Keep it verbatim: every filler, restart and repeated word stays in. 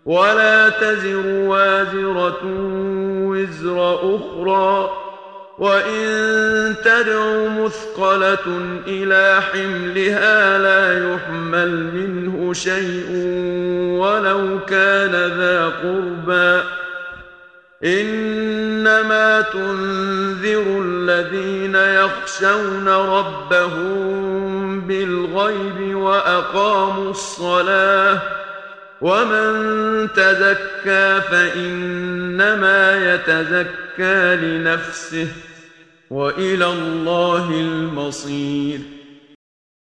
ولا تزر وازرة وزر أخرى، وإن تدع مثقلة إلى حملها لا يحمل منه شيء ولو كان ذا قربى. إنما تنذر الذين يخشون ربهم بالغيب وأقاموا الصلاة، ومن تزكى فإنما يتزكى لنفسه، وإلى الله المصير.